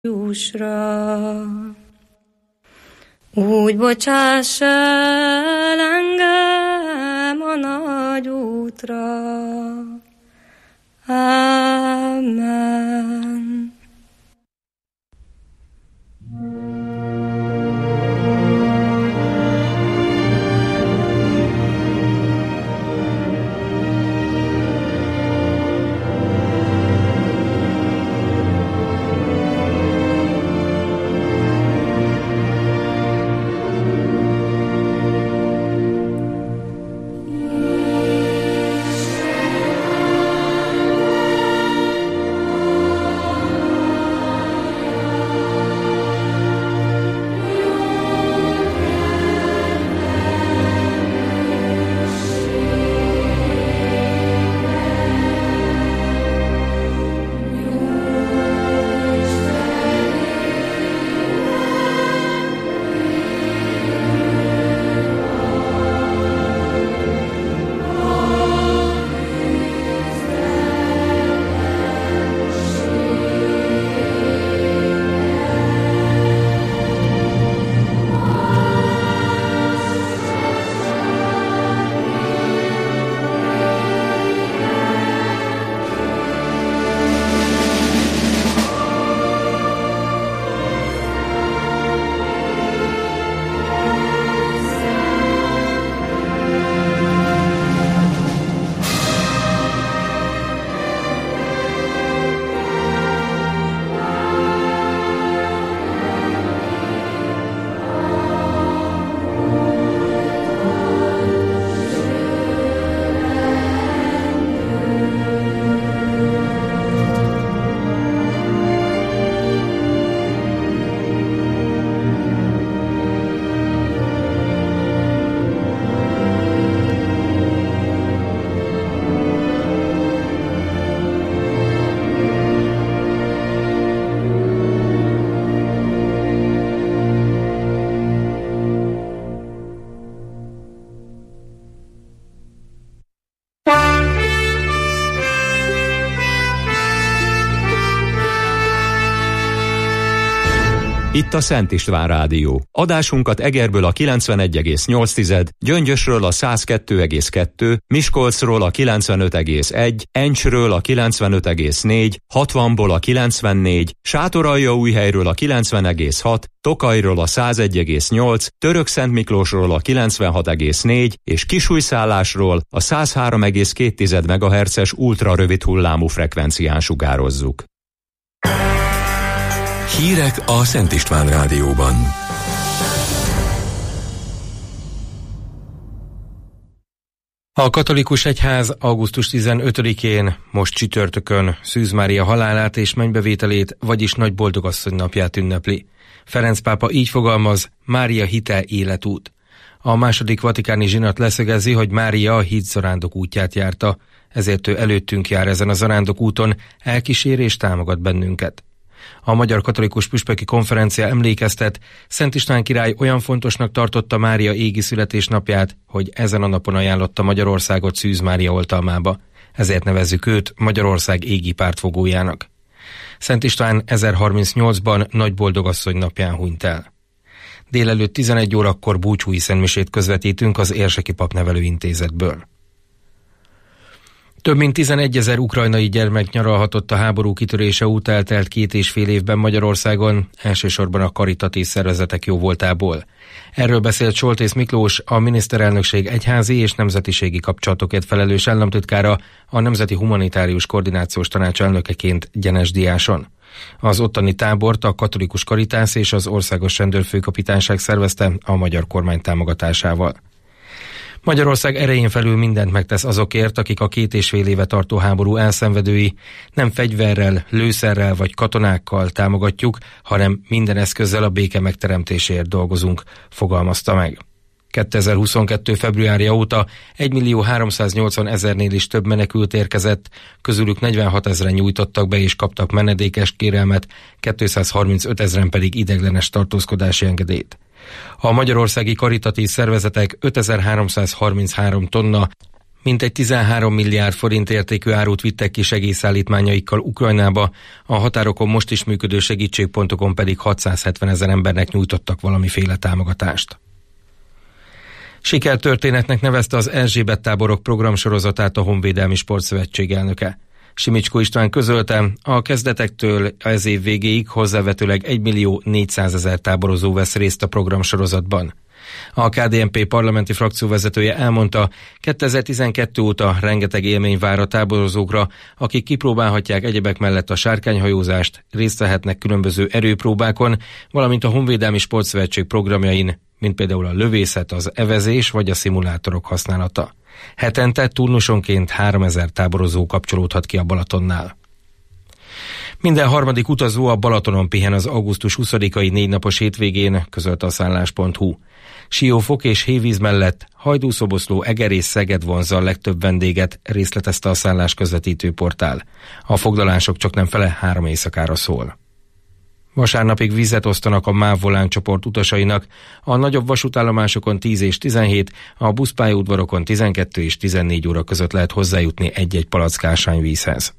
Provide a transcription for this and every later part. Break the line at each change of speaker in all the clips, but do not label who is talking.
Úgy bocsáss el engem a nagy útra. Amen.
Itt a Szent István Rádió. Adásunkat Egerből a 91,8, Gyöngyösről a 102,2, Miskolcról a 95,1, Encsről a 95,4, 60-ból a 94, Sátoraljaújhelyről a 90,6, Tokajról a 101,8, Törökszentmiklósról a 96,4 és Kisújszállásról a 103,2 MHz-es ultrarövid hullámú frekvencián sugározzuk.
Hírek a Szent István Rádióban.
A katolikus egyház augusztus 15-én, most csütörtökön Szűz Mária halálát és mennybevételét, vagyis Nagy Boldogasszony napját ünnepli. Ferenc pápa így fogalmaz: Mária hite életút. A második vatikáni zsinat leszögezi, hogy Mária a hit zarándok útját járta, ezért ő előttünk jár ezen a zarándok úton, elkísér és támogat bennünket. A Magyar Katolikus Püspöki Konferencia emlékeztet, Szent István király olyan fontosnak tartotta Mária égi születésnapját, hogy ezen a napon ajánlotta Magyarországot Szűz Mária oltalmába. Ezért nevezzük őt Magyarország égi pártfogójának. Szent István 1038-ban Nagy Boldogasszony napján hunyt el. Délelőtt 11 órakor búcsúi szentmisét közvetítünk az Érseki Papnevelő Intézetből. Több mint 11 000 ukrajnai gyermek nyaralhatott a háború kitörése óta eltelt 2,5 évben Magyarországon, elsősorban a karitatív szervezetek jóvoltából. Erről beszélt Soltész Miklós, a miniszterelnökség egyházi és nemzetiségi kapcsolatokért felelős államtitkára, a Nemzeti Humanitárius Koordinációs Tanács elnökeként Gyenesdiáson. Az ottani tábort a Katolikus Karitász és az Országos Rendőrfőkapitányság szervezte a magyar kormány támogatásával. Magyarország erején felül mindent megtesz azokért, akik a 2,5 éve tartó háború elszenvedői. Nem fegyverrel, lőszerrel vagy katonákkal támogatjuk, hanem minden eszközzel a béke megteremtéséért dolgozunk, fogalmazta meg. 2022. februárja óta 1.380.000-nél is több menekült érkezett, közülük 46 000 nyújtottak be és kaptak menedékes kérelmet, 235 000 pedig ideiglenes tartózkodási engedélyt. A magyarországi karitatív szervezetek 5333 tonna, Mintegy 13 milliárd forint értékű árut vittek ki segélyszállítmányaikkal Ukrajnába, a határokon most is működő segítségpontokon pedig 670 000 embernek nyújtottak valamiféle támogatást. Sikertörténetnek nevezte az Erzsébet táborok programsorozatát a Honvédelmi Sportszövetség elnöke. Simicskó István közölte, a kezdetektől ez év végéig hozzávetőleg 1.400.000 táborozó vesz részt a programsorozatban. A KDNP parlamenti frakcióvezetője elmondta, 2012 óta rengeteg élmény vár a táborozókra, akik kipróbálhatják egyebek mellett a sárkányhajózást, részt vehetnek különböző erőpróbákon, valamint a Honvédelmi Sportszövetség programjain, mint például a lövészet, az evezés vagy a szimulátorok használata. Hetente turnusonként 3000 táborozó kapcsolódhat ki a Balatonnál. Minden harmadik utazó a Balatonon pihen az augusztus 20-ai 4 napos hétvégén, közölte a szállás.hu. Siófok és hévíz mellett Hajdú-Szoboszló, Eger és Szeged vonzza a legtöbb vendéget, részletezte a szállás közvetítő portál. A foglalások csaknem fele 3 éjszakára szól. Vasárnapig vizet osztanak a MÁV Volán csoport utasainak, a nagyobb vasútállomásokon 10 és 17, a buszpályaudvarokon 12 és 14 óra között lehet hozzájutni egy-egy palack ásványvízhez.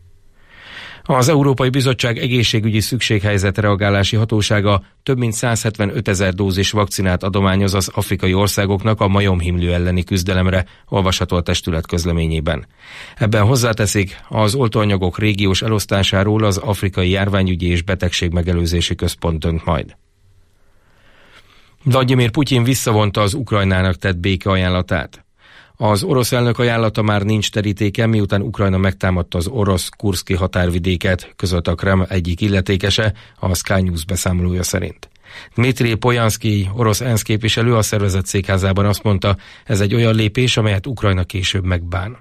Az Európai Bizottság egészségügyi szükséghelyzet reagálási hatósága több mint 175 000 dózis vakcinát adományoz az afrikai országoknak a majomhimlő elleni küzdelemre, olvasható a testület közleményében. Ebben hozzáteszik, az oltóanyagok régiós elosztásáról az Afrikai Járványügyi és Betegségmegelőzési Központ dönt majd. Vlagyimir Putyin visszavonta az Ukrajnának tett békeajánlatát. Az orosz elnök ajánlata már nincs terítéken, miután Ukrajna megtámadta az orosz kurszki határvidéket, közölte a Kreml egyik illetékese, a Sky News beszámolója szerint. Dmitrij Poljanszky, orosz ENSZ képviselő a szervezet székházában azt mondta, ez egy olyan lépés, amelyet Ukrajna később megbán.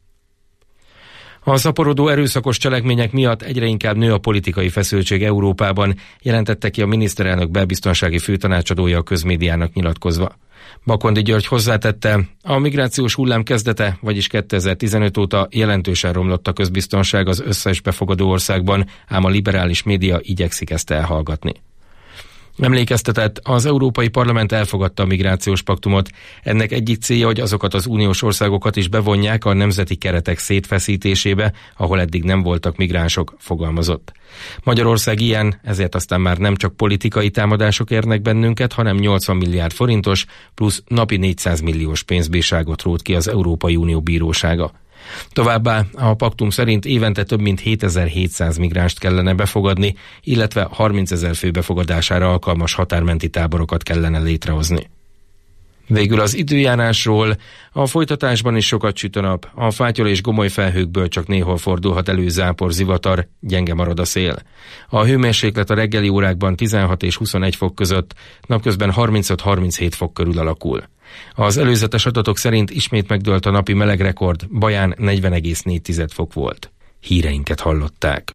A szaporodó erőszakos cselekmények miatt egyre inkább nő a politikai feszültség Európában, jelentette ki a miniszterelnök belbiztonsági főtanácsadója a közmédiának nyilatkozva. Bakondi György hozzátette, a migrációs hullám kezdete, vagyis 2015 óta jelentősen romlott a közbiztonság az összes befogadó országban, ám a liberális média igyekszik ezt elhallgatni. Emlékeztetett, az Európai Parlament elfogadta a migrációs paktumot. Ennek egyik célja, hogy azokat az uniós országokat is bevonják a nemzeti keretek szétfeszítésébe, ahol eddig nem voltak migránsok, fogalmazott. Magyarország ilyen, ezért aztán már nem csak politikai támadások érnek bennünket, hanem 80 milliárd forintos plusz napi 400 milliós pénzbírságot rótt ki az Európai Unió bírósága. Továbbá a paktum szerint évente több mint 7700 migránst kellene befogadni, illetve 30 000 fő befogadására alkalmas határmenti táborokat kellene létrehozni. Végül az időjárásról, a folytatásban is sokat süt a nap, a fátyol és gomoly felhőkből csak néhol fordulhat elő zápor, zivatar, gyenge marad a szél. A hőmérséklet a reggeli órákban 16 és 21 fok között, napközben 35-37 fok körül alakul. Az előzetes adatok szerint ismét megdőlt a napi melegrekord, Baján 40,4 fok volt. Híreinket hallották.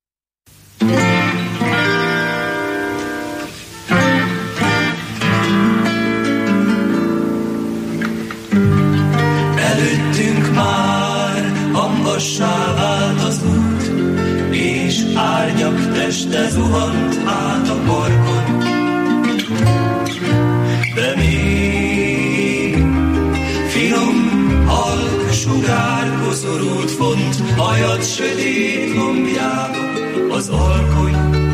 Előttünk már hamvassá vált az út, és árnyak teste zuhant át a parkon. De még finom, halk sugár koszorút font hajad sötét lombjába az alkony.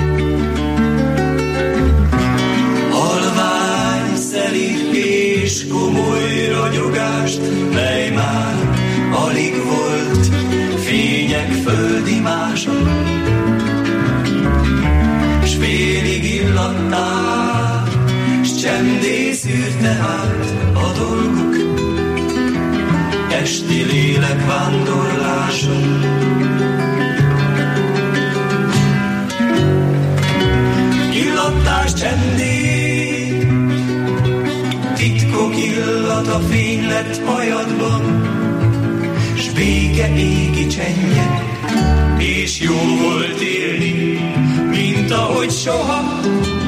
Halvány, szelíd és komoly ragyogást, mely már alig volt fények földi mása, s félig illattál, s csendé szűrte át a dolgok esti lélek vándorlása. Illattás csendé, titkok illata fény lett hajadban, s béke égi csendje, és jó volt élni, mint ahogy soha,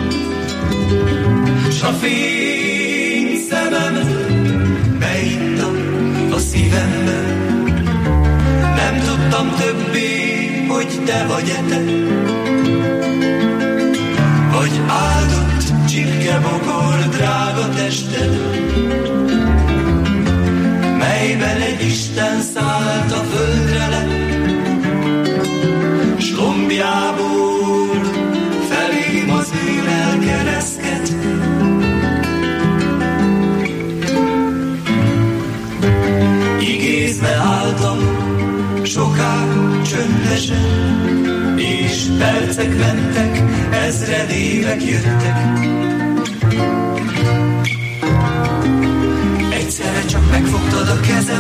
s a fény szemem beittam a szívembe. Nem tudtam többé, hogy te vagy-e te, vagy áldott csipkebokor drága tested, melyben egy Isten csendesen, és percek mentek, ezred évek jöttek. Egyszerre csak megfogtad a kezem,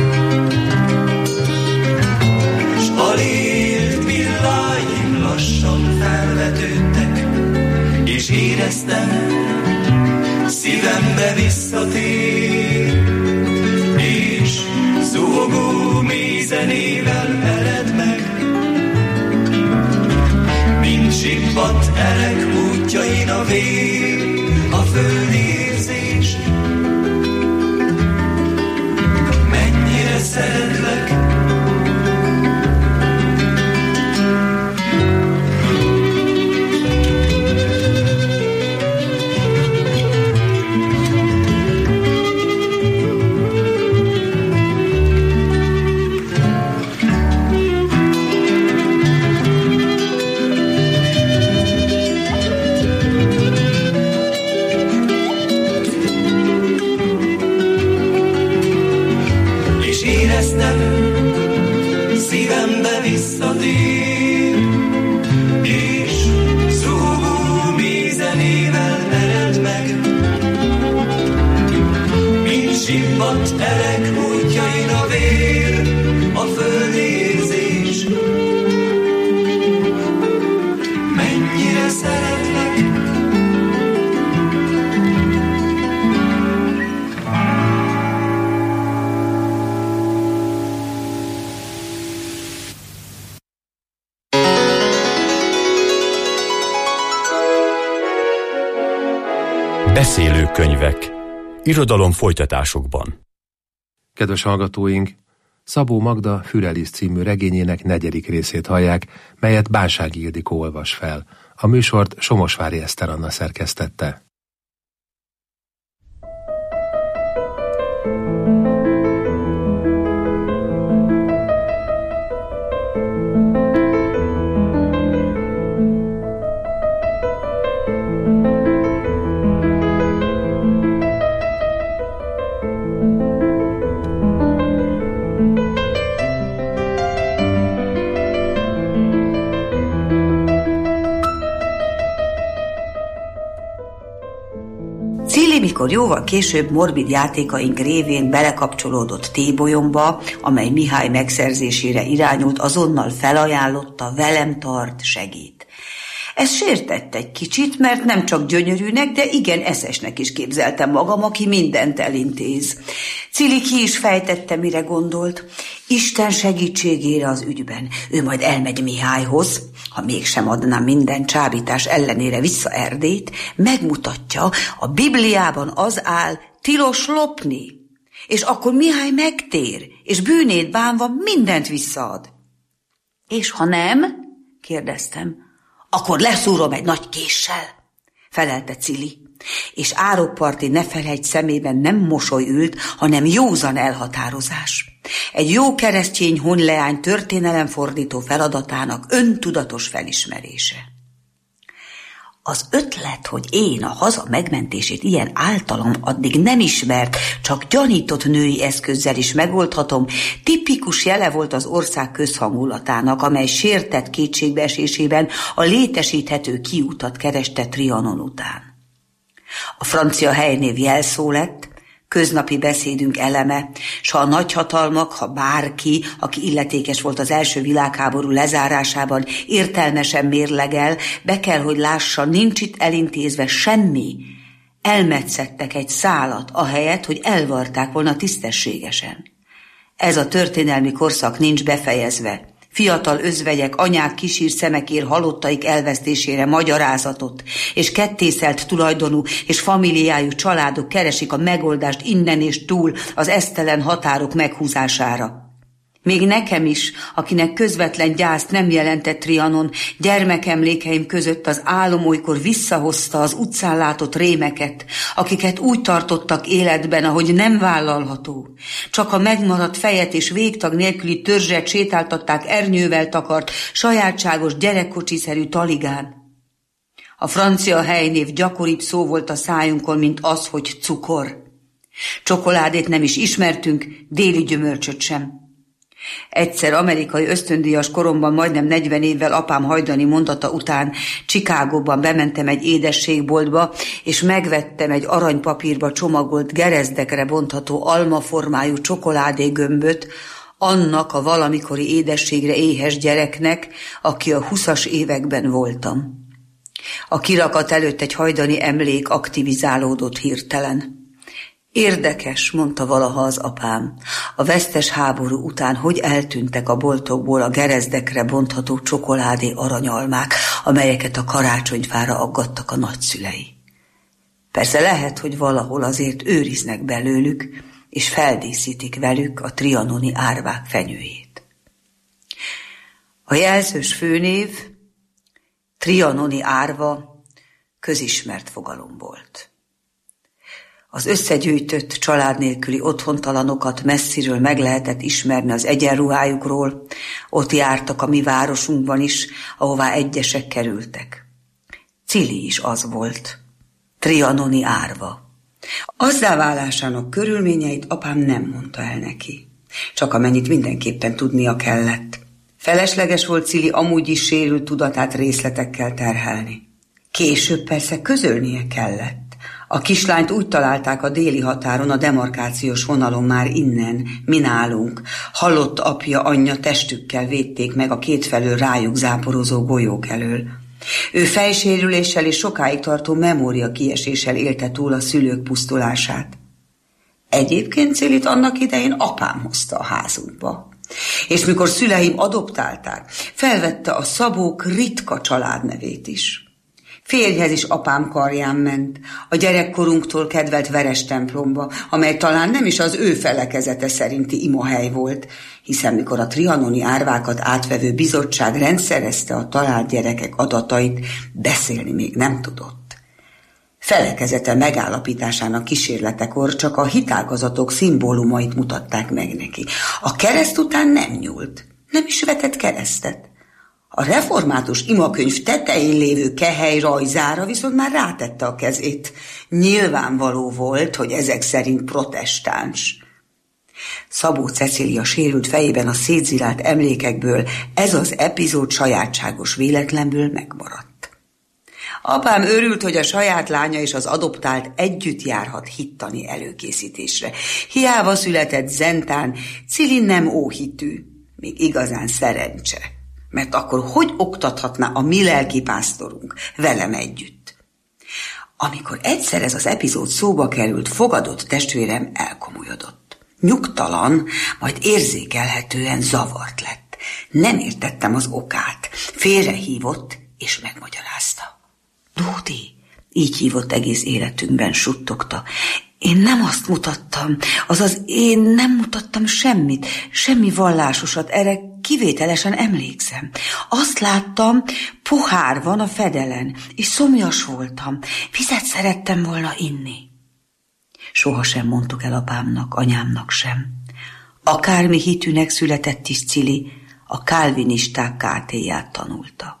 s alélt pilláim lassan felvetődtek, és éreztem, szívembe visszatér, és zúgó mély zenével ered meg. Mint zsibbat elek útjain a vér, a földi érzés. Mennyire szeretlek, szívembe visszatér, és zúgó mély zenével ered meg. Mint zsibbat elek útjain a vér, a földi érzés. Mennyire szeretlek,
Beszélőkönyvek. Irodalom folytatásokban.
Kedves hallgatóink, Szabó Magda Fürelis című regényének 4. részét hallják, melyet Bánsági Ildikó olvas fel. A műsort Somosvári Eszter Anna szerkesztette.
Mikor jóval később morbid játékaink révén belekapcsolódott T-bolyomba, amely Mihály megszerzésére irányult, azonnal felajánlotta: velem tart, segít. Ez sértett egy kicsit, mert nem csak gyönyörűnek, de igen eszesnek is képzeltem magam, aki mindent elintéz. Cili ki is fejtette, mire gondolt. Isten segítségére az ügyben. Ő majd elmegy Mihályhoz, ha mégsem adná minden csábítás ellenére vissza Erdélyt, megmutatja, a Bibliában az áll, tilos lopni. És akkor Mihály megtér, és bűnét bánva mindent visszaad. És ha nem, kérdeztem, akkor leszúrom egy nagy késsel, felelte Cili, és árokparti Neferhegy szemében nem mosoly ült, hanem józan elhatározás. Egy jó keresztény honleány történelemfordító feladatának öntudatos felismerése. Az ötlet, hogy én a haza megmentését ilyen általam addig nem ismert, csak gyanított női eszközzel is megoldhatom, tipikus jele volt az ország közhangulatának, amely sértett kétségbeesésében a létesíthető kiutat kereste Trianon után. A francia helynév jelszó lett, köznapi beszédünk eleme, s ha a nagyhatalmak, ha bárki, aki illetékes volt az első világháború lezárásában, értelmesen mérlegel, be kell, hogy lássa, nincs itt elintézve semmi. Elmetszettek egy szálat, ahelyett, hogy elvarták volna tisztességesen. Ez a történelmi korszak nincs befejezve. Fiatal özvegyek, anyák kisír szemekért halottaik elvesztésére magyarázatot, és kettészelt tulajdonú és familiájú családok keresik a megoldást innen és túl az esztelen határok meghúzására. Még nekem is, akinek közvetlen gyászt nem jelentett Trianon, gyermekemlékeim között az álom olykor visszahozta az utcán látott rémeket, akiket úgy tartottak életben, ahogy nem vállalható. Csak a megmaradt fejet és végtag nélküli törzset sétáltatták ernyővel takart, sajátságos gyerekkocsiszerű taligán. A francia helynév gyakoribb szó volt a szájunkon, mint az, hogy cukor. Csokoládét nem is ismertünk, déli gyümölcsöt sem. Egyszer amerikai ösztöndíjas koromban, majdnem 40 évvel apám hajdani mondata után Chicagóban bementem egy édességboltba, és megvettem egy aranypapírba csomagolt, gerezdekre bontható almaformájú csokoládégömböt annak a valamikori édességre éhes gyereknek, aki a 20-as években voltam. A kirakat előtt egy hajdani emlék aktivizálódott hirtelen. Érdekes, mondta valaha az apám, a vesztes háború után hogy eltűntek a boltokból a gerezdekre bontható csokoládé aranyalmák, amelyeket a karácsonyfára aggattak a nagyszülei. Persze lehet, hogy valahol azért őriznek belőlük, és feldíszítik velük a trianoni árvák fenyőjét. A jelzős főnév trianoni árva közismert fogalom volt. Az összegyűjtött család nélküli otthontalanokat messziről meg lehetett ismerni az egyenruhájukról, ott jártak a mi városunkban is, ahová egyesek kerültek. Cili is az volt, trianoni árva. Azzá válásának körülményeit apám nem mondta el neki, csak amennyit mindenképpen tudnia kellett. Felesleges volt Cili amúgy is sérült tudatát részletekkel terhelni. Később persze közölnie kellett. A kislányt úgy találták a déli határon, a demarkációs vonalon már innen, mi nálunk. Halott apja, anyja testükkel védték meg a kétfelől rájuk záporozó golyók elől. Ő fejsérüléssel és sokáig tartó memória kieséssel élte túl a szülők pusztulását. Egyébként Cilit annak idején apám hozta a házunkba. És mikor szüleim adoptálták, felvette a Szabók ritka családnevét is. Férjhez is apám karján ment, a gyerekkorunktól kedvelt Veres templomba, amely talán nem is az ő felekezete szerinti imahely volt, hiszen mikor a trianoni árvákat átvevő bizottság rendszerezte a talált gyerekek adatait, beszélni még nem tudott. Felekezete megállapításának kísérletekor csak a hitágazatok szimbólumait mutatták meg neki. A kereszt után nem nyúlt, nem is vetett keresztet. A református imakönyv tetején lévő kehely rajzára viszont már rátette a kezét. Nyilvánvaló volt, hogy ezek szerint protestáns. Szabó Cecília sérült fejében a szétzilált emlékekből ez az epizód sajátságos véletlenből megmaradt. Apám örült, hogy a saját lánya és az adoptált együtt járhat hittani előkészítésre. Hiába született zentán, Cili nem óhitű, még igazán szerencse. Mert akkor hogy oktathatná a mi lelkipásztorunk velem együtt? Amikor egyszer ez az epizód szóba került, fogadott testvérem elkomolyodott. Nyugtalan, majd érzékelhetően zavart lett. Nem értettem az okát. Félrehívott és megmagyarázta. Dódi, így hívott egész életünkben, suttogta. Én nem azt mutattam, azaz én nem mutattam semmit, semmi vallásosat, erre kivételesen emlékszem. Azt láttam, pohár van a fedelen, és szomjas voltam, vizet szerettem volna inni. Sohasem mondtuk el apámnak, anyámnak sem. Akármi hitűnek született is Cili, a kálvinisták kátéját tanulta.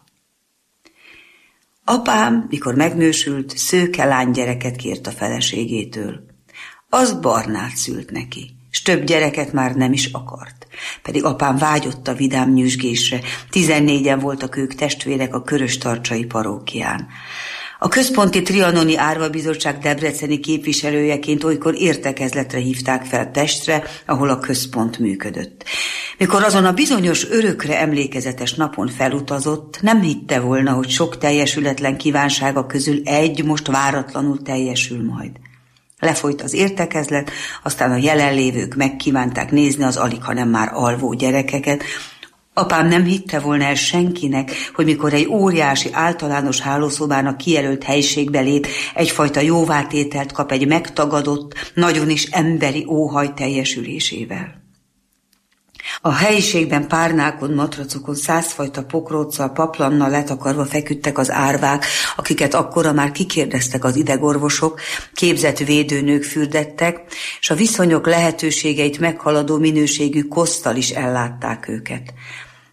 Apám, mikor megnősült, szőke lánygyereket kért a feleségétől. Az Barnát szült neki, s több gyereket már nem is akart. Pedig apám vágyott a vidám nyüzsgésre, 14-en voltak ők testvérek a köröstarcsai parókián. A központi trianoni árvabizottság debreceni képviselőjeként olykor értekezletre hívták fel Pestre, ahol a központ működött. Mikor azon a bizonyos örökre emlékezetes napon felutazott, nem hitte volna, hogy sok teljesületlen kívánsága közül egy most váratlanul teljesül majd. Lefolyt az értekezlet, aztán a jelenlévők megkívánták nézni az alighanem már alvó gyerekeket. Apám nem hitte volna el senkinek, hogy mikor egy óriási általános hálószobának kijelölt helységbe lép, egyfajta jóvátételt kap egy megtagadott, nagyon is emberi óhaj teljesülésével. A helyiségben párnákon, matracokon 100 fajta pokróccal, paplannal letakarva feküdtek az árvák, akiket akkora már kikérdeztek az idegorvosok, képzett védőnők fürdettek, és a viszonyok lehetőségeit meghaladó minőségű koszttal is ellátták őket.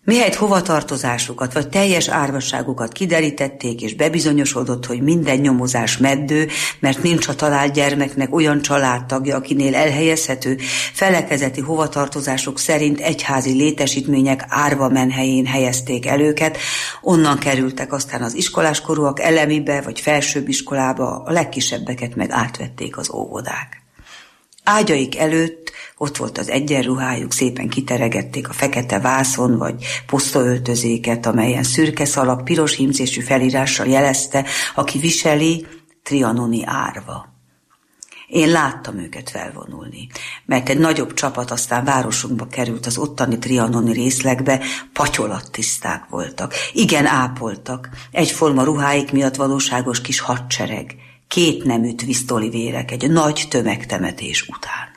Mihelyt hovatartozásukat vagy teljes árvasságukat kiderítették, és bebizonyosodott, hogy minden nyomozás meddő, mert nincs a talált gyermeknek olyan családtagja, akinél elhelyezhető, felekezeti hovatartozások szerint egyházi létesítmények árva menhelyén helyezték el őket, onnan kerültek aztán az iskoláskorúak elemibe vagy felsőbb iskolába, a legkisebbeket meg átvették az óvodák. Ágyaik előtt ott volt az egyenruhájuk, szépen kiteregették a fekete vászon vagy posztaöltözéket, amelyen szürke szalag piros hímzésű felirással jelezte, aki viseli, trianoni árva. Én láttam őket felvonulni, mert egy nagyobb csapat aztán városunkba került az ottani trianoni részlegbe, patyolattiszták voltak, igen ápoltak, egyforma ruháik miatt valóságos kis hadsereg, 2 nemű twisztolivérek egy nagy tömegtemetés után.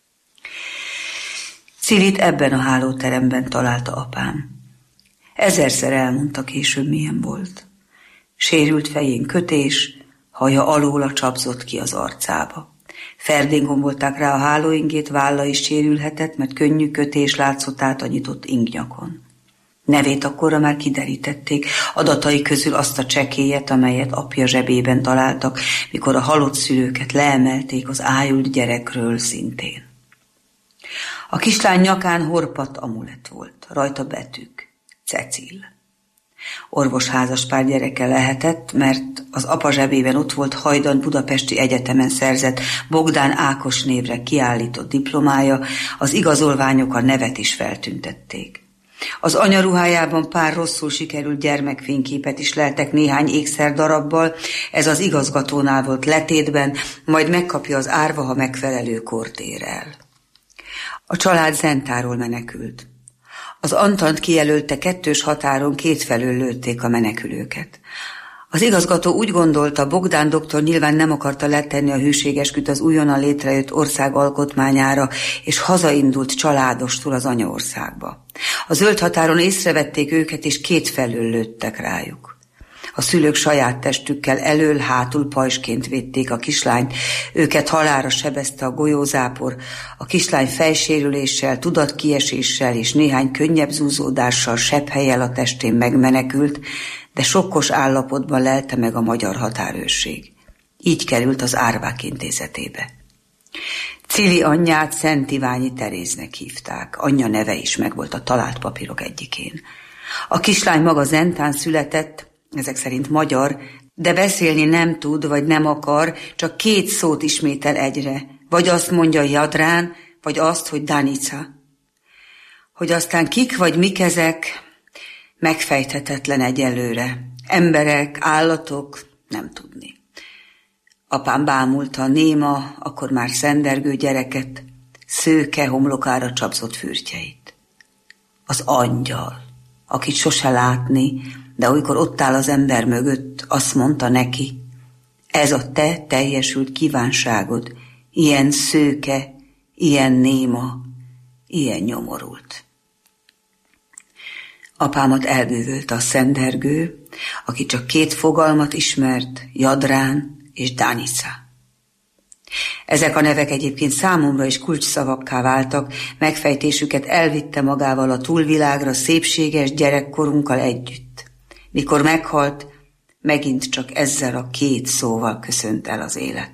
Cilit ebben a hálóteremben találta apám. 1000-szer elmondta később, milyen volt. Sérült fején kötés, haja alóla csapzott ki az arcába. Ferdén gombolták rá a hálóingét, válla is sérülhetett, mert könnyű kötés látszott át a nyitott ingnyakon. Nevét akkorra már kiderítették, adatai közül azt a csekélyet, amelyet apja zsebében találtak, mikor a halott szülőket leemelték az ájult gyerekről szintén. A kislány nyakán horpadt amulett volt, rajta betűk, Cecil. Orvosházaspár gyereke lehetett, mert az apa zsebében ott volt hajdan Budapesti Egyetemen szerzett Bogdán Ákos névre kiállított diplomája, az igazolványok a nevet is feltüntették. Az anya ruhájában pár rosszul sikerült gyermekfényképet is leltek néhány ékszerdarabbal, ez az igazgatónál volt letétben, majd megkapja az árva, ha megfelelő kort ér el. A család Zentáról menekült. Az Antant kijelölte 2-s határon kétfelől lőtték a menekülőket. Az igazgató úgy gondolta, Bogdán doktor nyilván nem akarta letenni a hűségesküt az újonnan létrejött ország alkotmányára, és hazaindult családostul az anyaországba. A zöld határon észrevették őket, és kétfelől lőttek rájuk. A szülők saját testükkel elől-hátul pajsként védték a kislányt, őket halálra sebezte a golyózápor, a kislány fejsérüléssel, tudatkieséssel és néhány könnyebb zúzódással sebhellyel a testén megmenekült, de sokkos állapotban lelte meg a magyar határőrség. Így került az Árvák intézetébe. Cili anyját Szent Iványi Teréznek hívták, anyja neve is megvolt a talált papírok egyikén. A kislány maga Zentán született, ezek szerint magyar, de beszélni nem tud, vagy nem akar, csak 2 szót ismétel egyre, vagy azt mondja Jadrán, vagy azt, hogy Danica. Hogy aztán kik vagy mik ezek, megfejthetetlen egyelőre. Emberek, állatok, nem tudni. Apám bámulta a néma, akkor már szendergő gyereket, szőke homlokára csapzott fürtjeit. Az angyal, akit sose látni, de olykor ott áll az ember mögött, azt mondta neki, ez a te teljesült kívánságod, ilyen szőke, ilyen néma, ilyen nyomorult. Apámat elbűvölte a szendergő, aki csak 2 fogalmat ismert, Jadrán és Danica. Ezek a nevek egyébként számomra is kulcsszavakká váltak, megfejtésüket elvitte magával a túlvilágra szépséges gyerekkorunkkal együtt. Mikor meghalt, megint csak ezzel a 2 szóval köszönt el az élettől.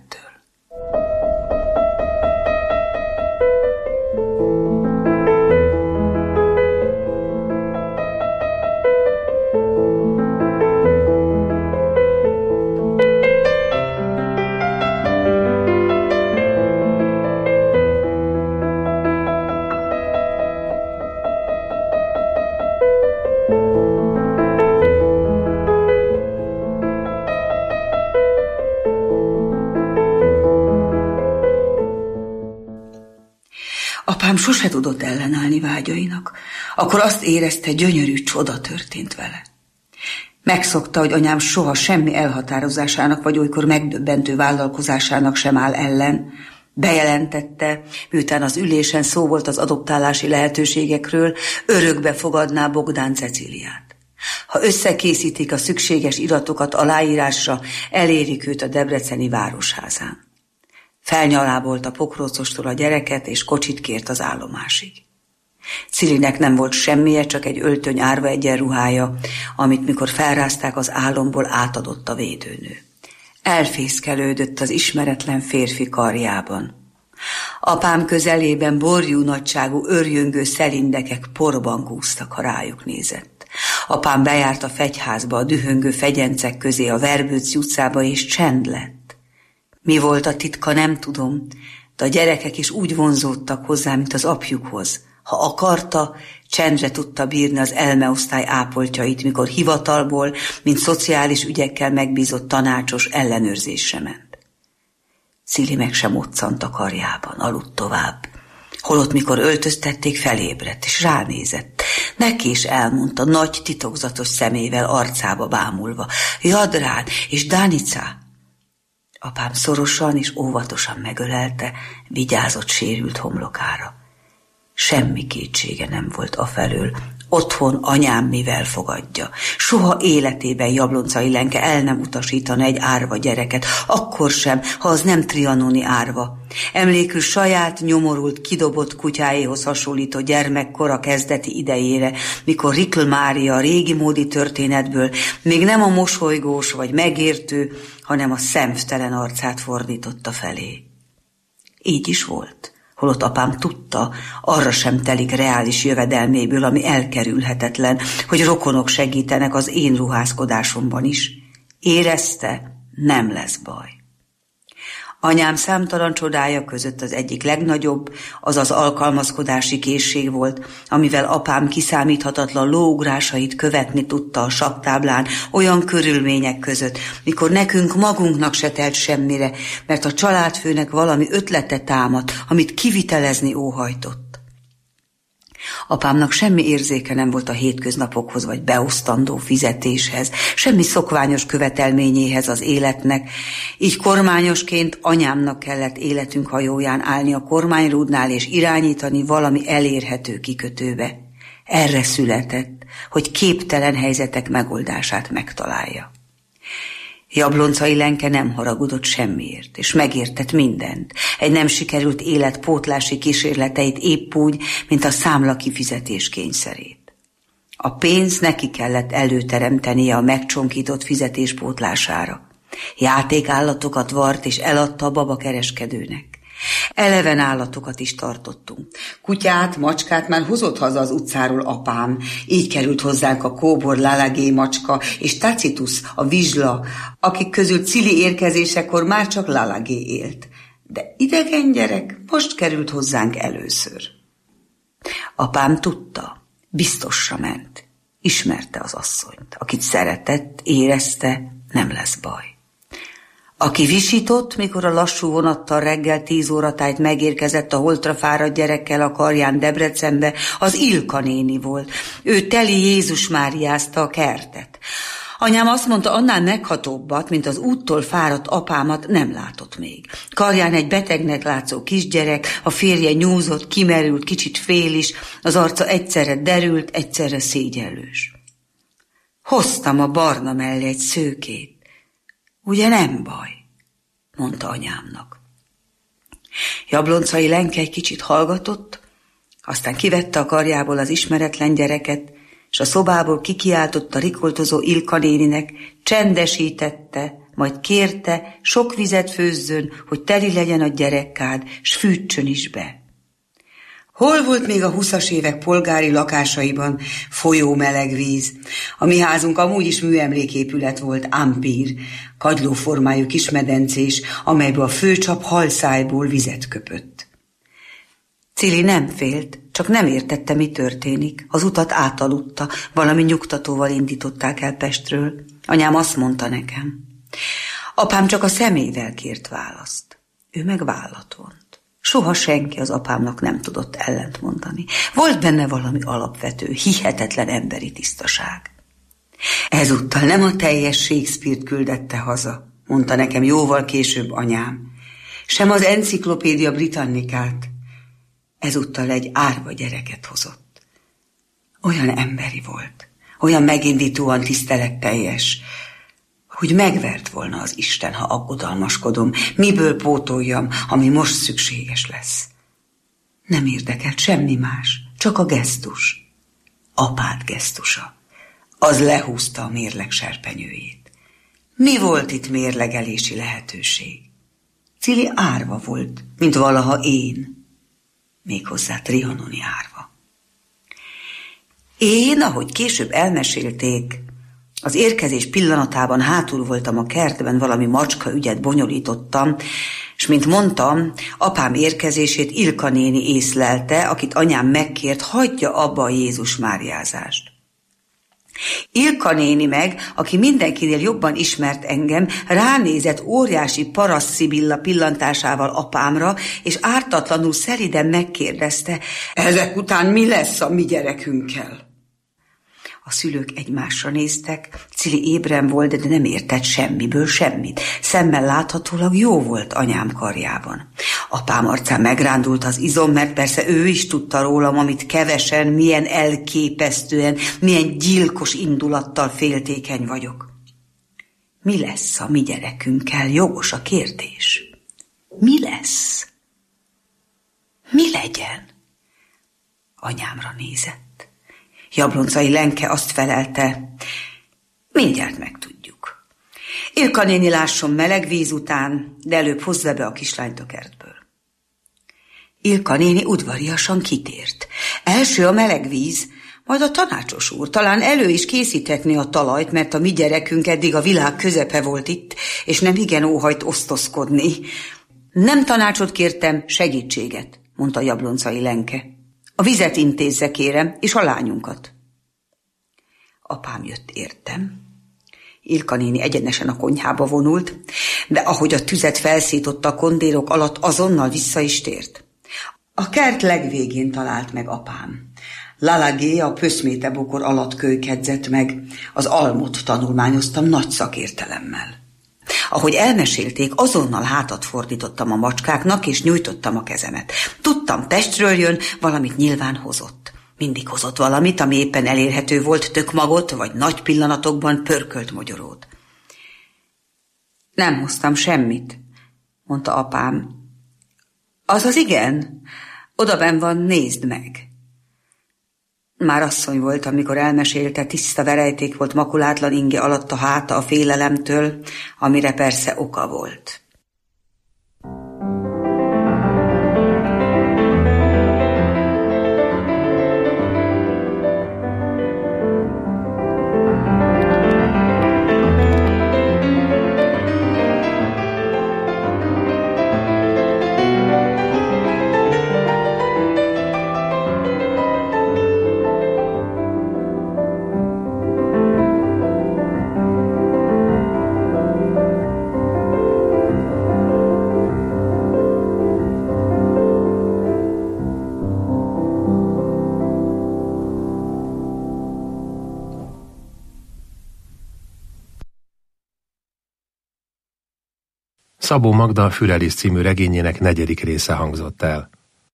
Apám sose tudott ellenállni vágyainak, akkor azt érezte, gyönyörű csoda történt vele. Megszokta, hogy anyám soha semmi elhatározásának vagy olykor megdöbbentő vállalkozásának sem áll ellen. Bejelentette, miután az ülésen szó volt az adoptálási lehetőségekről, örökbe fogadná Bogdán Ceciliát. Ha összekészítik a szükséges iratokat aláírásra, elérik őt a debreceni városházán. Felnyalábolt a pokrócostól a gyereket, és kocsit kért az állomásig. Cilinek nem volt semmije, csak egy öltöny árva egyenruhája, amit mikor felrázták az álomból, átadott a védőnő. Elfészkelődött az ismeretlen férfi karjában. Apám közelében borjú nagyságú örjöngő szelindekek porban kúsztak, ha rájuk nézett. Apám bejárt a fegyházba, a dühöngő fegyencek közé, a Verbőci utcába, és csend lett. Mi volt a titka, nem tudom, de a gyerekek is úgy vonzódtak hozzá, mint az apjukhoz. Ha akarta, csendre tudta bírni az elmeosztály ápoltjait, mikor hivatalból, mint szociális ügyekkel megbízott tanácsos ellenőrzésre ment. Cili meg sem moccant a karjában, aludt tovább. Holott, mikor öltöztették, felébredt, és ránézett. Neki is elmondta, nagy titokzatos szemével arcába bámulva. Jadrán és Danica. Apám szorosan és óvatosan megölelte, vigyázott sérült homlokára. Semmi kétsége nem volt afelől, otthon anyám mivel fogadja. Soha életében Jabloncai Lenke el nem utasítana egy árva gyereket, akkor sem, ha az nem trianoni árva. Emlékül saját nyomorult, kidobott kutyáéhoz hasonlító gyermekkora kezdeti idejére, mikor Rikl Mária a régi módi történetből még nem a mosolygós vagy megértő, hanem a szemtelen arcát fordította felé. Így is volt. Holott apám tudta, arra sem telik reális jövedelméből, ami elkerülhetetlen, hogy rokonok segítenek az én ruházkodásomban is. Érezte, nem lesz baj. Anyám számtalan csodája között az egyik legnagyobb, az az alkalmazkodási készség volt, amivel apám kiszámíthatatlan lóugrásait követni tudta a sakktáblán olyan körülmények között, mikor nekünk magunknak se telt semmire, mert a családfőnek valami ötlete támadt, amit kivitelezni óhajtott. Apámnak semmi érzéke nem volt a hétköznapokhoz vagy beosztandó fizetéshez, semmi szokványos követelményéhez az életnek, így kormányosként anyámnak kellett életünk hajóján állni a kormányrúdnál és irányítani valami elérhető kikötőbe. Erre született, hogy képtelen helyzetek megoldását megtalálja. Jabloncai Lenke nem haragudott semmiért, és megértett mindent. Egy nem sikerült élet pótlási kísérleteit épp úgy, mint a számla kifizetés kényszerét. A pénz neki kellett előteremtenie a megcsonkított fizetés pótlására. Játékállatokat vart és eladta a babakereskedőnek. Eleven állatokat is tartottunk. Kutyát, macskát már hozott haza az utcáról apám. Így került hozzánk a kóbor Lalagé macska és Tacitus, a vizsla, akik közül Cili érkezésekor már csak Lalagé élt. De idegen gyerek most került hozzánk először. Apám tudta, biztosra ment. Ismerte az asszonyt, akit szeretett, érezte, nem lesz baj. Aki visított, mikor a lassú vonattal reggel 10 óratájt megérkezett a holtra fáradt gyerekkel a karján Debrecenbe, az Ilka néni volt. Ő teli Jézus Máriázta a kertet. Anyám azt mondta, annál meghatóbbat, mint az úttól fáradt apámat nem látott még. Karján egy betegnek látszó kisgyerek, a férje nyúzott, kimerült, kicsit félis, az arca egyszerre derült, egyszerre szégyellős. Hoztam a barna mellé egy szőkét. Ugye nem baj, mondta anyámnak. Jabloncai Lenke egy kicsit hallgatott, aztán kivette a karjából az ismeretlen gyereket, és a szobából kikiáltotta rikoltozó Ilka néninek, csendesítette, majd kérte, sok vizet főzzön, hogy teli legyen a gyerekkád, s fűtsön is be. Hol volt még a 20-as évek polgári lakásaiban folyó meleg víz? A mi házunk amúgy is műemléképület volt, ampír, kagylóformájú kismedencés, amelyből a főcsap halszájból vizet köpött. Cili nem félt, csak nem értette, mi történik. Az utat átaludta, valami nyugtatóval indították el Pestről. Anyám azt mondta nekem. Apám csak a szemével kért választ. Ő meg vállat vont. Soha senki az apámnak nem tudott ellent mondani. Volt benne valami alapvető, hihetetlen emberi tisztaság. Ezúttal nem a teljes Shakespeare-t küldette haza, mondta nekem jóval később anyám, sem az Enciklopédia Britannicát. Ezúttal egy árva gyereket hozott. Olyan emberi volt, olyan megindítóan tiszteletteljes, hogy megvert volna az Isten, ha aggodalmaskodom, miből pótoljam, ami most szükséges lesz. Nem érdekelt semmi más, csak a gesztus, apád gesztusa. Az lehúzta a mérleg serpenyőjét. Mi volt itt mérlegelési lehetőség? Cili árva volt, mint valaha én, méghozzá trianoni árva. Én, ahogy később elmesélték, az érkezés pillanatában hátul voltam a kertben, valami macska ügyet bonyolítottam, és mint mondtam, apám érkezését Ilka néni észlelte, akit anyám megkért, hagyja abba a Jézus Máriázást. Ilka néni meg, aki mindenkinél jobban ismert engem, ránézett óriási Paraszt Szibilla pillantásával apámra, és ártatlanul szeliden megkérdezte, ezek után mi lesz a mi gyerekünkkel? A szülők egymásra néztek, Cili ébren volt, de nem értett semmiből semmit. Szemmel láthatólag jó volt anyám karjában. Apám arcán megrándult az izom, mert persze ő is tudta rólam, amit kevesen, milyen elképesztően, milyen gyilkos indulattal féltékeny vagyok. Mi lesz a mi gyerekünkkel? Jogos a kérdés. Mi lesz? Mi legyen? Anyámra nézett. Jabloncai Lenke azt felelte, mindjárt megtudjuk. Ilka néni lásson meleg víz után, de előbb hozza be a kislányt a kertből. Ilka néni udvariasan kitért. Első a meleg víz, majd a tanácsos úr talán elő is készíthetné a talajt, mert a mi gyerekünk eddig a világ közepe volt itt, és nem igen óhajt osztozkodni. Nem tanácsot kértem, segítséget, mondta Jabloncai Lenke. A vizet intézze, kérem, és a lányunkat. Apám jött értem. Ilka néni egyenesen a konyhába vonult, de ahogy a tüzet felszította a kondérok alatt, azonnal vissza is tért. A kert legvégén talált meg apám. Lalagé a pöszmétebokor alatt kölykedzett meg, az almot tanulmányoztam nagy szakértelemmel. Ahogy elmesélték, azonnal hátat fordítottam a macskáknak, és nyújtottam a kezemet. Tudtam, Pestről jön, valamit nyilván hozott. Mindig hozott valamit, ami éppen elérhető volt, tökmagot, vagy nagy pillanatokban pörkölt mogyorót. Nem hoztam semmit, mondta apám. Azaz igen, odabenn van, nézd meg. Már asszony volt, amikor elmesélte, tiszta verejték volt makulátlan inge alatt a háta a félelemtől, amire persze oka volt.
Szabó Magda Fürelisz című regényének 4. része hangzott el.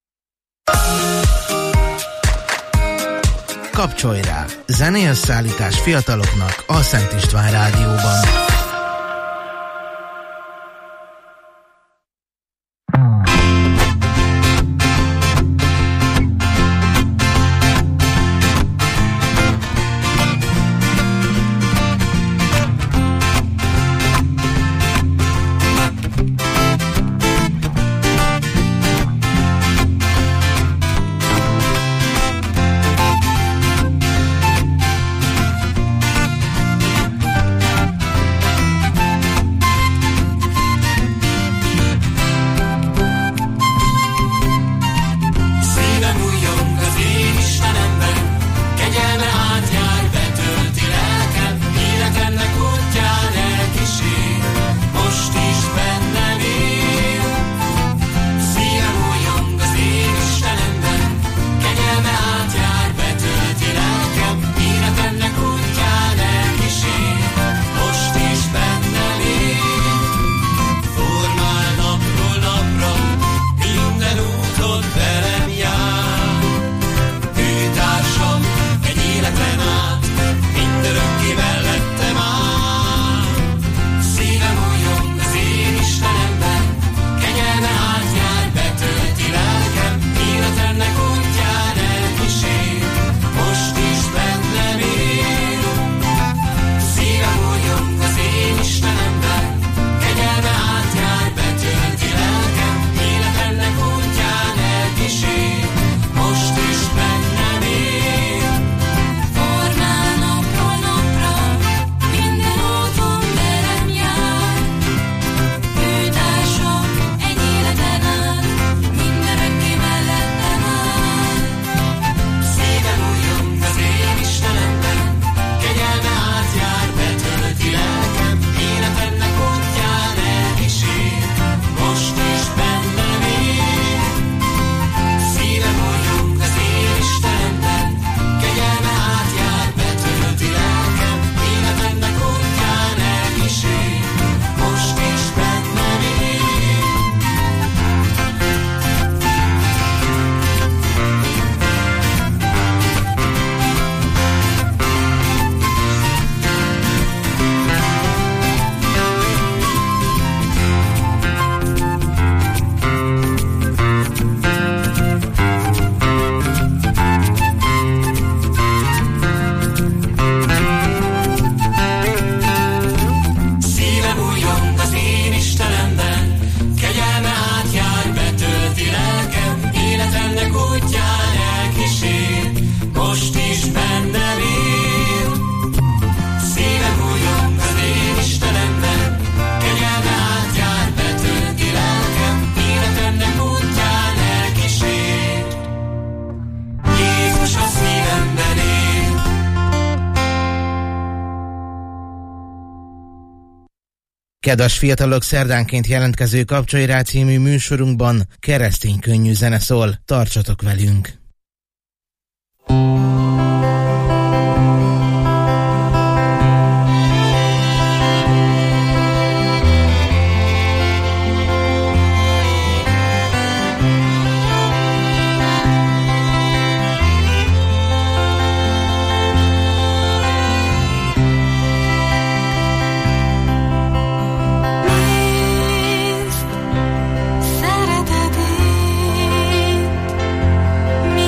Kapcsolj rá! Zenélyösszállítás fiataloknak a Szent István Rádióban.
az én Istenemben, kegyelme átjár, betölti lelkem, életemnek útján elkísér, most is bennem él. Szívem újjon az én Istenemben, kegyelme átjár, betölti lelkem, életemnek útján elkísér. Jézus a szívemben él.
Kedves fiatalok, szerdánként jelentkező Kapcsolj rá című műsorunkban keresztény könnyű zene szól. Tartsatok velünk!
Szeretetét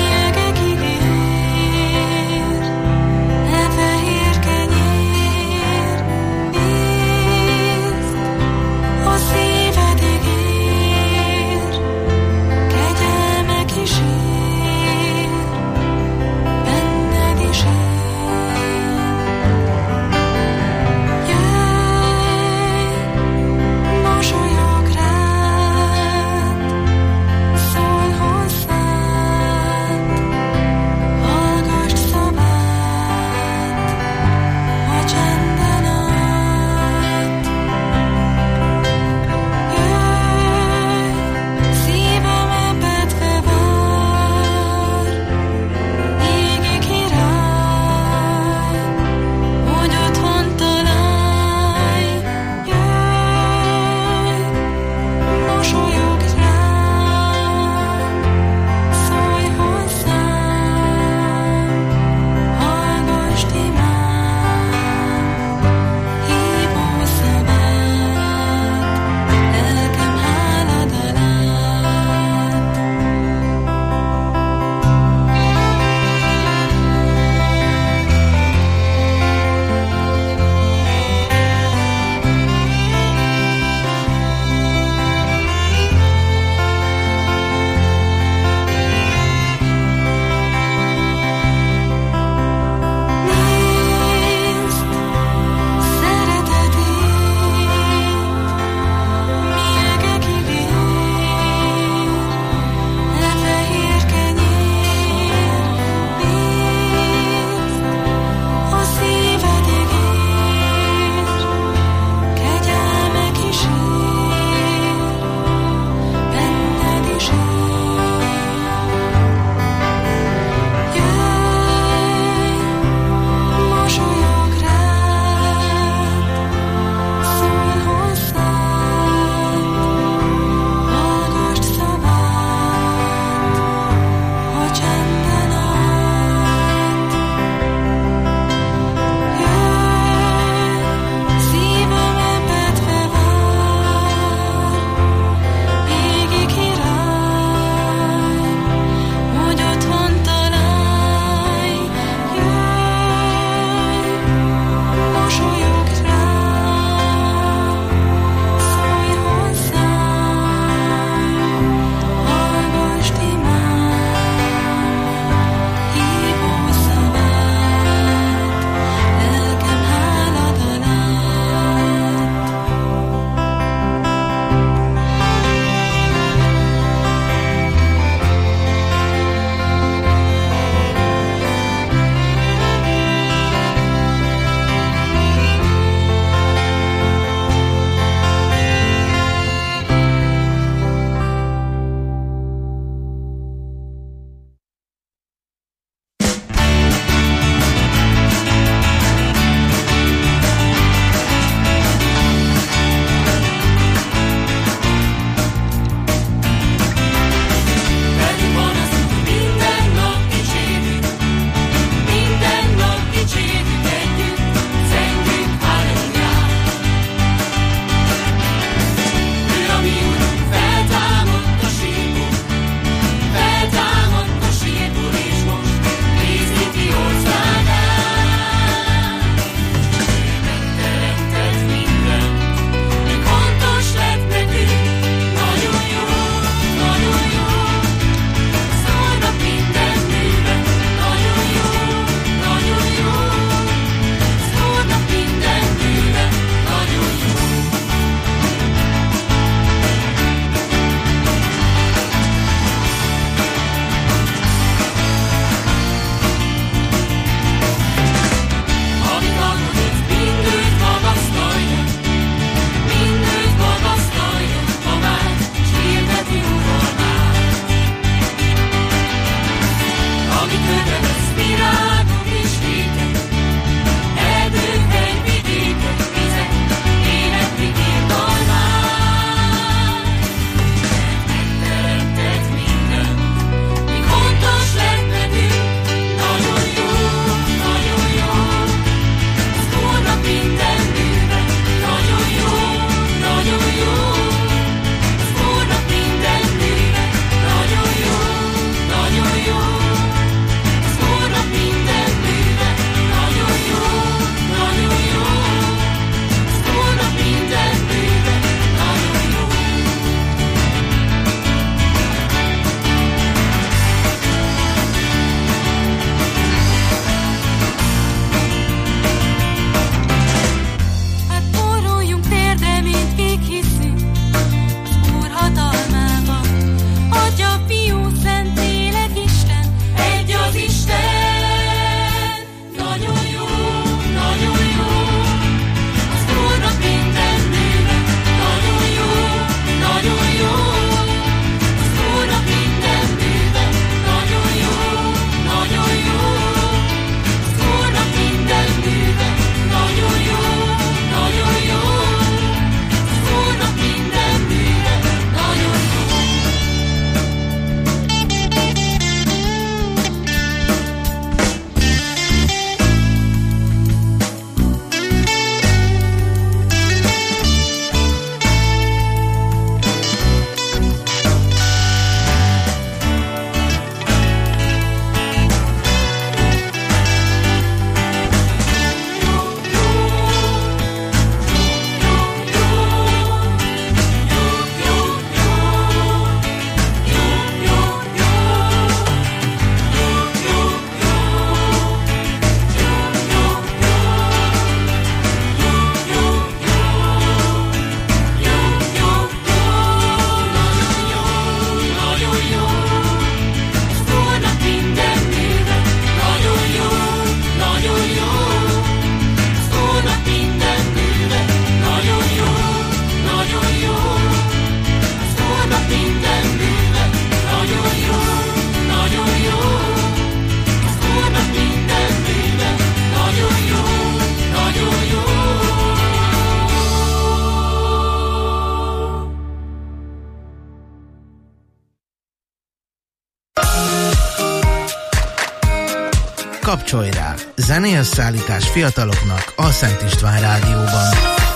Kapcsolj rá! Zenélyösszállítás fiataloknak a Szent István Rádióban.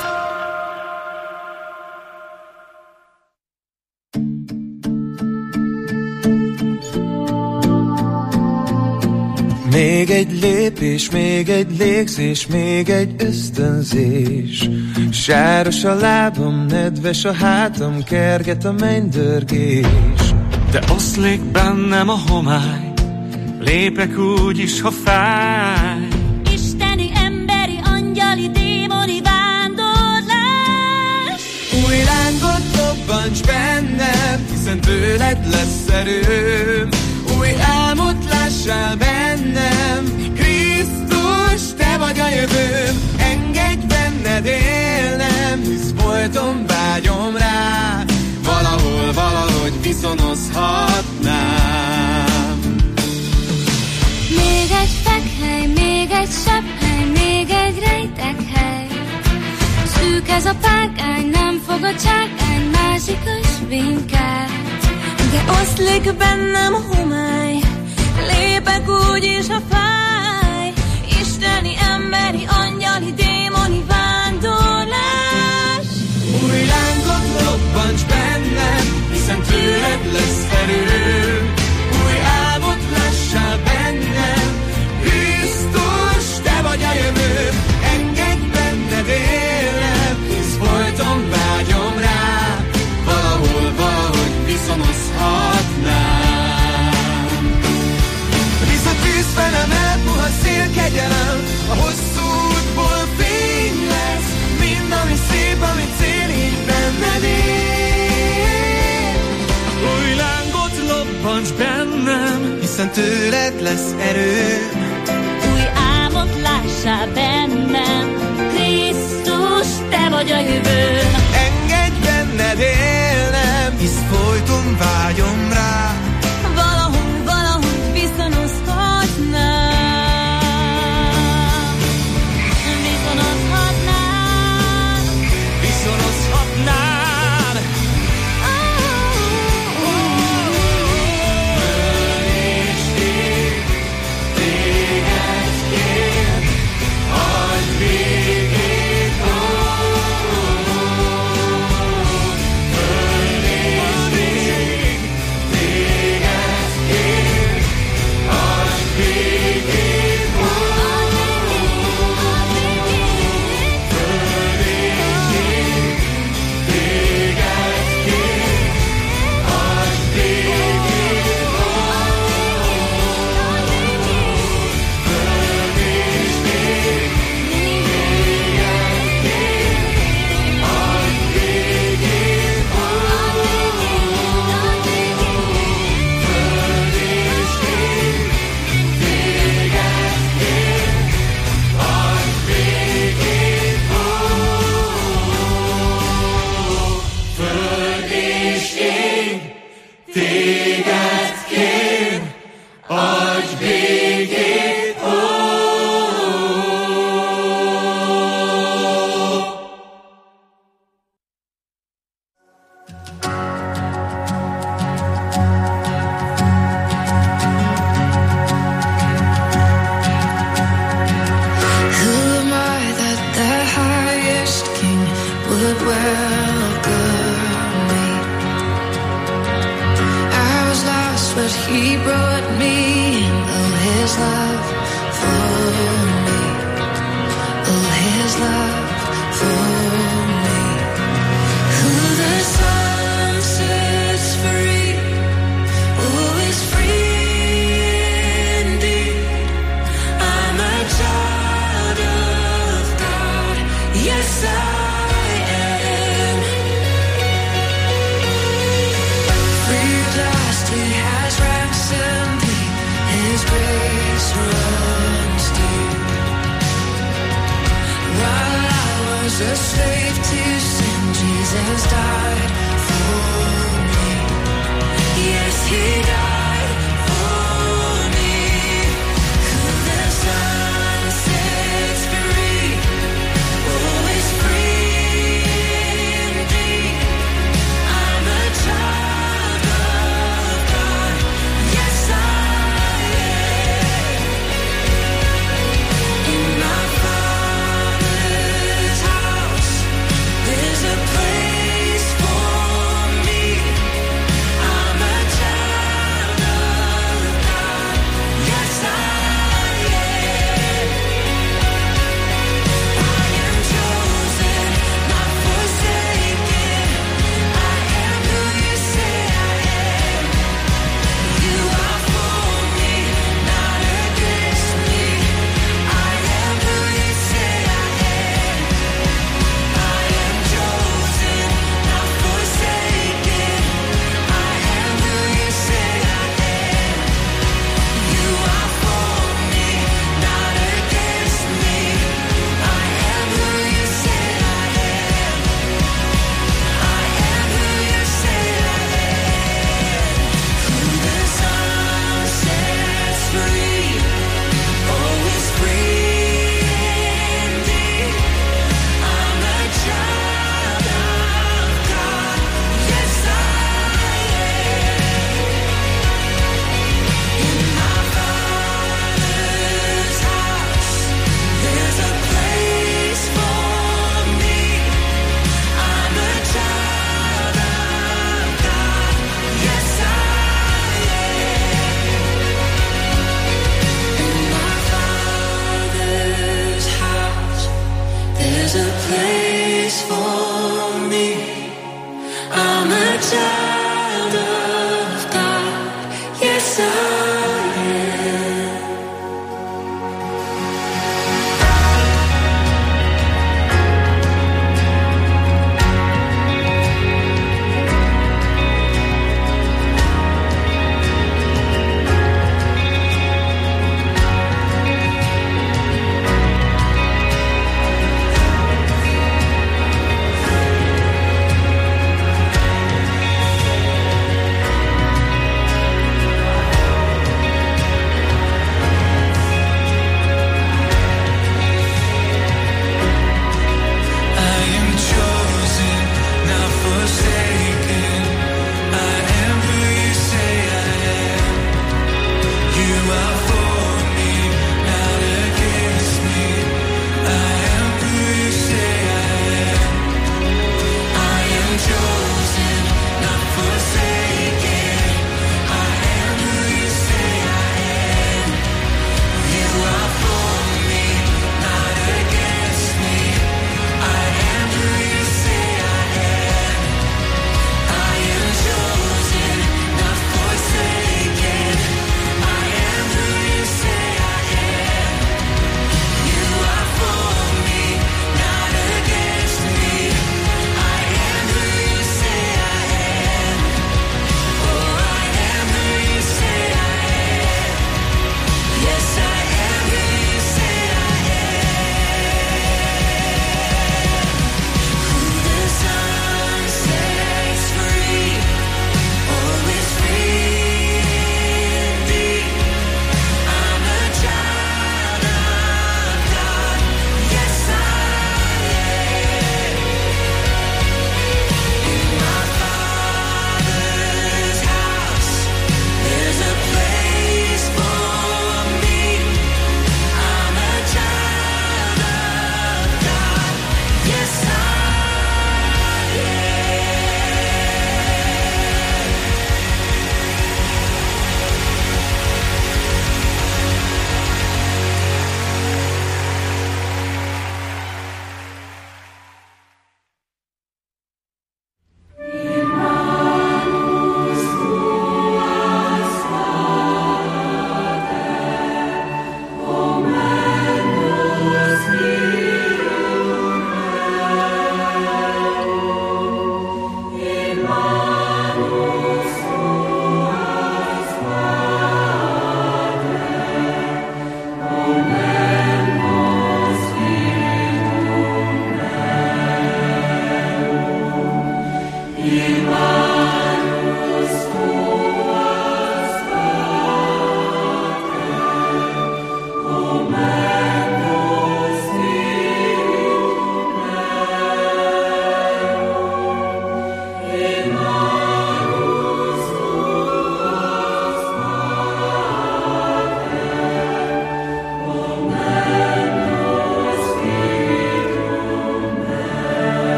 Még egy lépés, még egy légzés, még egy ösztönzés. Sáros a lábam, nedves a hátam, kerget a mennydörgés.
De oszlik bennem a homály, lépek úgy is, ha fáj.
Isteni, emberi, angyali, démoni vándorlás.
Új lángot lobbants bennem, hiszen tőled lesz erőm. Új álmot lássál bennem, Krisztus, te vagy a jövőm. Engedj benned élnem, hisz folyton vágyom rá. Valahol, valahogy viszonozhatnám.
Még egy fekhely, még egy sepphely, még egy rejtekhely. Szűk ez a párkány, nem fog a csákány, másik ösvénykár. De oszlik bennem a homály, lépek úgy is, ha fáj. Isteni, emberi, angyali, démoni vándorlás.
Új lángot lobbants bennem, hiszen tőled lesz erő. Új álmot lássál bennem, Krisztus, te vagy a jövő. Engedj benned élnem, hisz folyton vágyom rá. Valahol, valahogy viszonozhatnám. Viszont víz velem elpuhat szélkegyelem, a hosszú útból fény lesz. Mind, ami szép, ami cél, így benned él. Új lángot lobbants bennem, hiszen tőled lesz erő.
Új álmot lássál bennem, Krisztus, te vagy a jövő.
Engedj benned élnem, hisz folyton vágyom rá.
Valahol, valahogy viszonozhatnám.
Viszonozhatnád. Föliség, téged kér, adj végét, Föliség, téged kér, adj végét,
child of God. Yes, I am.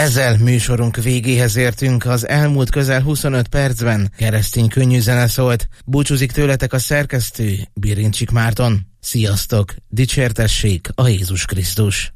Ezzel műsorunk végéhez értünk. Az elmúlt közel 25 percben keresztény könnyű zene szólt. Búcsúzik tőletek a szerkesztő, Birincsik Márton. Sziasztok! Dicsértessék a Jézus Krisztus!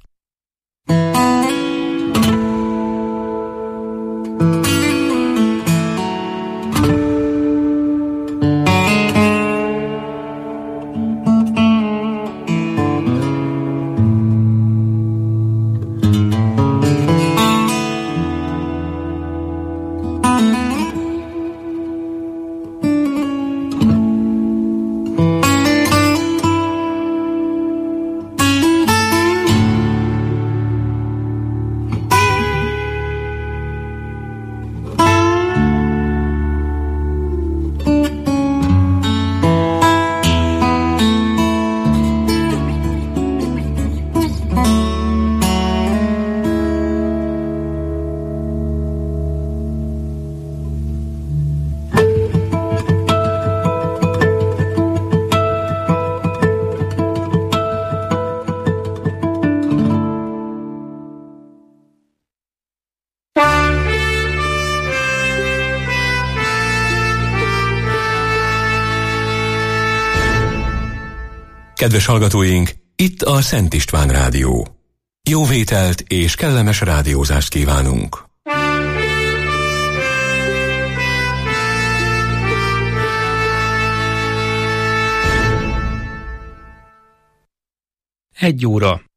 Kedves hallgatóink, itt a Szent István Rádió. Jó vételt és kellemes rádiózást kívánunk!
Egy óra.